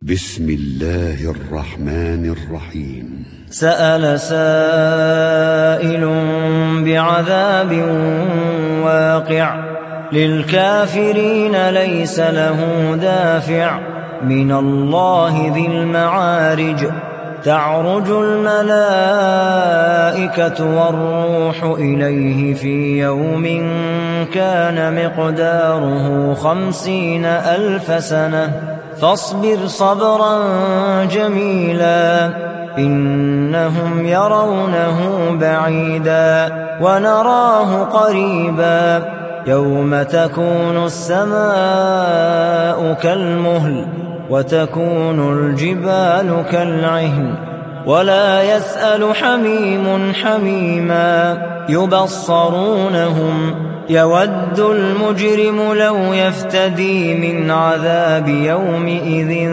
بسم الله الرحمن الرحيم. سأل سائل بعذاب واقع للكافرين ليس له دافع من الله ذي المعارج تعرج الملائكة والروح إليه في يوم كان مقداره 50,000 سنة فاصبر صبرا جميلا إنهم يرونه بعيدا ونراه قريبا يوم تكون السماء كالمهل وتكون الجبال كالعهن ولا يسأل حميم حميما يبصرونهم يود المجرم لو يفتدي من عذاب يومئذ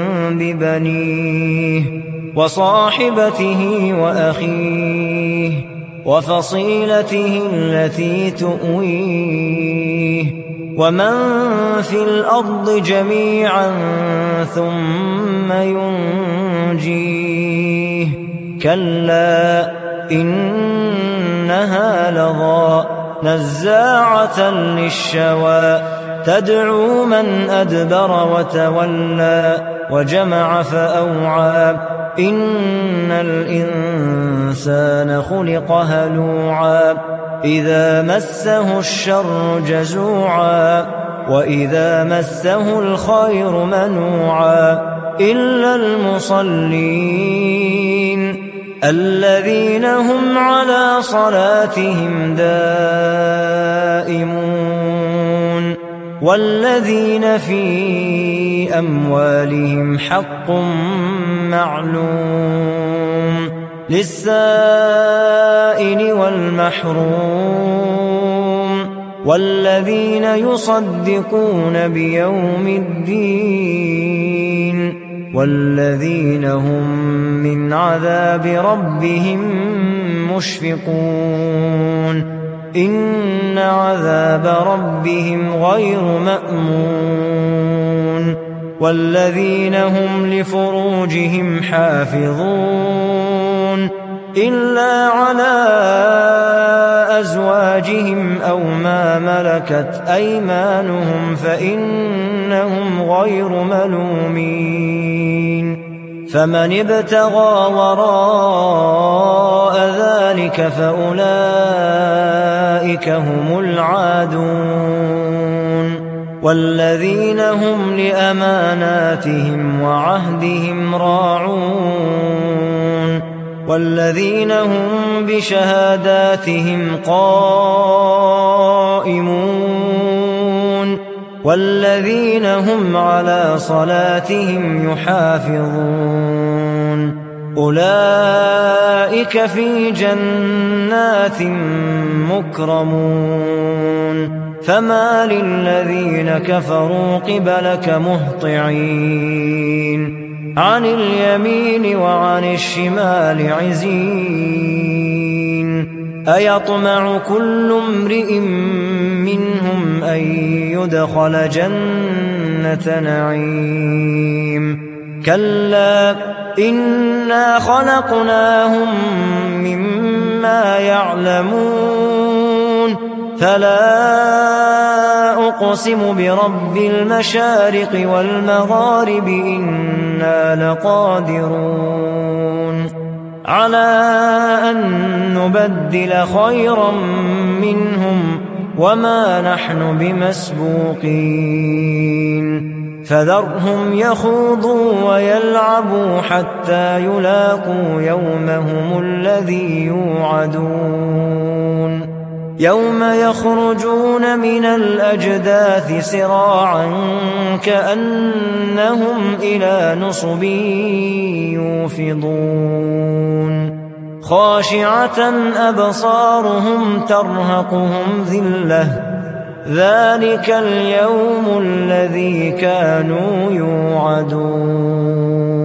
ببنيه وصاحبته وأخيه وفصيلته التي تؤويه ومن في الأرض جميعا ثم ينجيه كلا إنها لظى نزاعة للشوى تدعو من أدبر وتولى وجمع فأوعى إن الإنسان خلق هلوعا إذا مسه الشر جزوعا وإذا مسه الخير منوعا إلا المصلين الذين هم على صلاتهم دائمون والذين في أموالهم حق معلوم للسائل والمحروم والذين يصدقون بيوم الدين والذين هم من عذاب ربهم مشفقون إن عذاب ربهم غير مأمون والذين هم لفروجهم حافظون إلا على أزواجهم أو ما ملكت أيمانهم فإنهم غير ملومين فمن ابتغى وراء ذلك فأولئك هم العادون والذين هم لأماناتهم وعهدهم راعون والذين هم بشهاداتهم قائمون والذين هم على صلاتهم يحافظون أولئك في جنات مكرمون فما للذين كفروا قبلك مهطعين عن اليمين وعن الشمال عزين أيطمع كل امرئ منهم أن يدخل جنة نعيم كلا إنا خلقناهم مما يعلمون فلا أقسم برب المشارق والمغارب إنا لقادرون على أن نبدل خيرا منهم وما نحن بمسبوقين فذرهم يخوضوا ويلعبوا حتى يلاقوا يومهم الذي يوعدون يوم يخرجون من الأجداث سراعا كأنهم إلى نصب يوفضون خاشعة أبصارهم ترهقهم ذلة ذلك اليوم الذي كانوا يوعدون